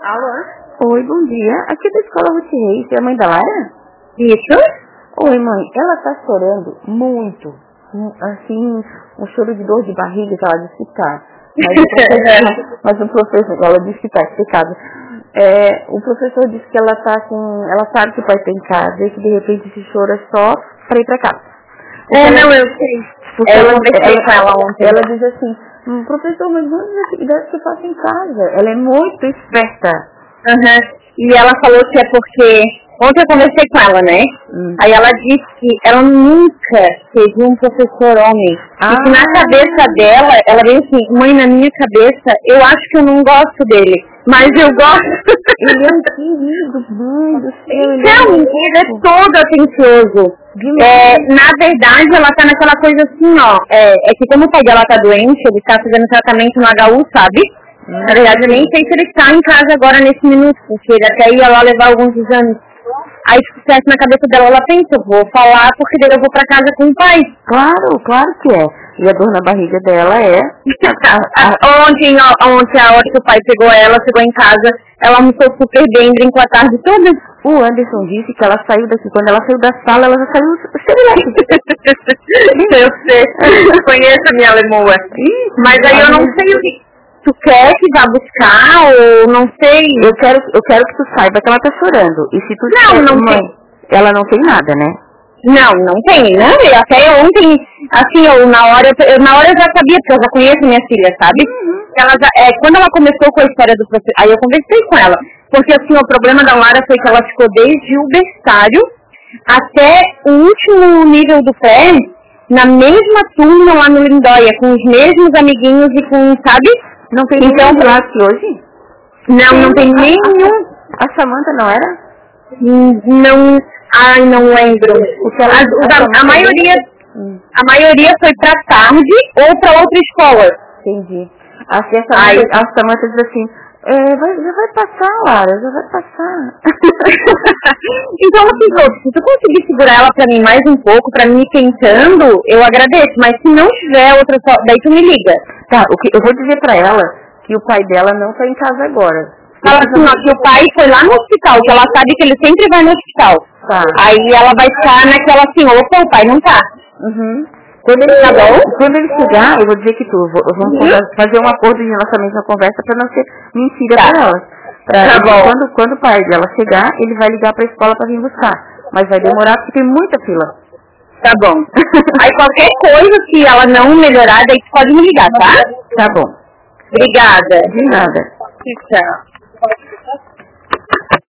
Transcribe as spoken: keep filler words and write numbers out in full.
Alô? Oi, bom dia. Aqui é da Escola Ruth Reis, é a mãe da Lara? Isso? Oi, mãe. Ela tá chorando muito. Assim, um choro de dor de barriga que ela disse que tá. Mas o professor, mas o professor ela disse que tá explicado. É, o professor disse que ela tá assim, ela sabe que o pai tá em casa e que de repente esse choro é só pra ir pra casa. É, ela, não, eu sei. Porque eu ela, conversei ela, com ela ontem. Ela diz assim, hum, professor, mas quantas atividades que eu faço em casa? Ela é muito esperta. Uhum. E ela falou que é porque... Ontem eu conversei com ela, né? Hum. Aí ela disse que ela nunca teve um professor homem. Ah. E que na cabeça dela, ela veio assim, mãe, na minha cabeça, eu acho que eu não gosto dele. Mas eu gosto. Ele é um querido, mãe do céu. Então, ele é, ele é todo atencioso. É, na verdade, ela tá naquela coisa assim, ó. É, é que como o pai dela tá doente, ele tá fazendo tratamento no H U, sabe? Hum. Na verdade, eu nem sei se ele tá em casa agora nesse minuto, porque ele até ia lá levar alguns exames. Aí, se tivesse na cabeça dela, ela pensa, eu vou falar porque daí eu vou pra casa com o pai. Claro, claro que é. E a dor na barriga dela é... ontem, ó, ontem, a hora que o pai pegou ela, chegou em casa, ela almoçou super bem, brincou a tarde toda. O Anderson disse que ela saiu daqui, quando ela saiu da sala, ela já saiu serelepe. Eu sei, conheço a minha lemoa. Mas aí eu não sei o que... Tu quer que vá buscar ou não sei? Eu quero, eu quero que tu saiba que ela tá chorando. E se tu não, quer, não mãe, tem. Ela não tem nada, né? Não, não tem, né? Até ontem, assim, eu, na, hora, eu, na hora eu já sabia, porque eu já conheço minha filha, sabe? Uhum. Ela já, é, quando ela começou com a história do professor, aí eu conversei com ela. Porque assim, o problema da Lara foi que ela ficou desde o berçário até o último nível do pré, na mesma turma lá no Lindóia, com os mesmos amiguinhos e com, sabe? Não tem então, nenhum classe hoje? Não, tem não tem a, nenhum. A, a Samanta não era? Não, ai, não lembro. Ela, a, a, a, a maioria, hum. a maioria foi pra tarde ou pra outra escola. Entendi. Assim, a Samanta, a Samanta diz assim, é, vai, já vai passar, Lara, já vai passar. Então, assim, se tu conseguir segurar ela pra mim mais um pouco, pra mim tentando, eu agradeço. Mas se não tiver outra, daí tu me liga. Tá, o que, eu vou dizer pra ela que o pai dela não tá em casa agora. Fala assim, ó, que o pai foi lá no hospital, que ela sabe que ele sempre vai no hospital. Tá. Aí ela vai ficar naquela assim, opa, o pai não tá. Uhum. Quando ele, tá chegar, quando ele chegar, eu vou dizer que tu, vamos uhum. fazer um acordo de relacionamento na conversa pra não ser mentira tá. pra ela. Pra, tá bom. Quando, quando o pai dela chegar, ele vai ligar pra escola pra vir buscar. Mas vai demorar porque tem muita fila. Tá bom. Aí qualquer coisa, se ela não melhorar, daí tu pode me ligar, tá? Tá bom. Obrigada. De nada. Tchau.